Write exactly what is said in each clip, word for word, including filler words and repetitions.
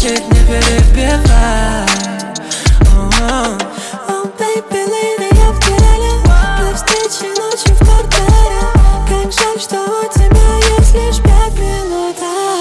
значит не перебивай. Oh baby, lady, я в деле. До встречи ночью в квартире. Как жаль, что у тебя есть лишь пять минут.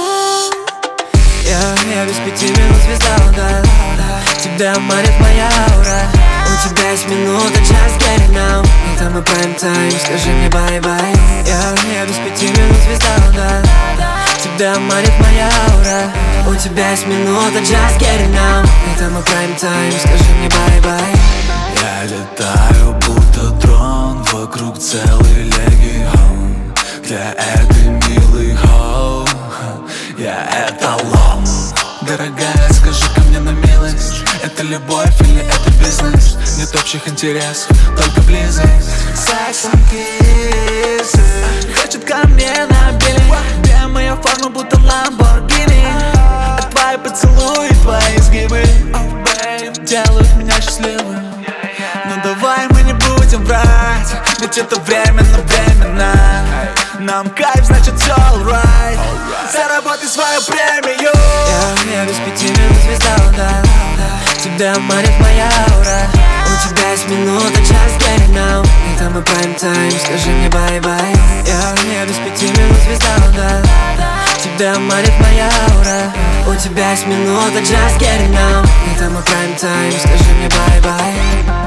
Я, я без пяти минут звезда удара. Тебя манит моя аура. У тебя есть минута, just get it now. Это мой прайм-тайм, скажи мне бай-бай. Я, я без пяти минут звезда удара. Тебя манит моя аура. У тебя есть минута, just get it now. Это мой прайм-тайм, скажи мне бай-бай. Я летаю, будто дрон. Вокруг целый легион. Для этой милой хоу я эталон. Дорогая, скажи-ка мне на милость, это любовь или это бизнес? Нет общих интересов, только близость. Секс and kisses. Хочет ко мне на билинг. Где моя форма, будто Lamborghini. А твои поцелуи, твои изгибы, oh, babe, делают меня счастливым. Но давай мы не будем врать, ведь это временно, временно. Нам кайф, значит все alright. Заработай свою премию. Я, я без пяти минут звезда удара. Тебя манит моя аура. У тебя есть минута, just get it now. Это мой прайм-тайм, скажи мне бай-бай. Я, я без пяти минут звезда удара. Тебя манит моя аура. У тебя есть минута, just get it now. Это мой прайм-тайм, скажи мне бай-бай.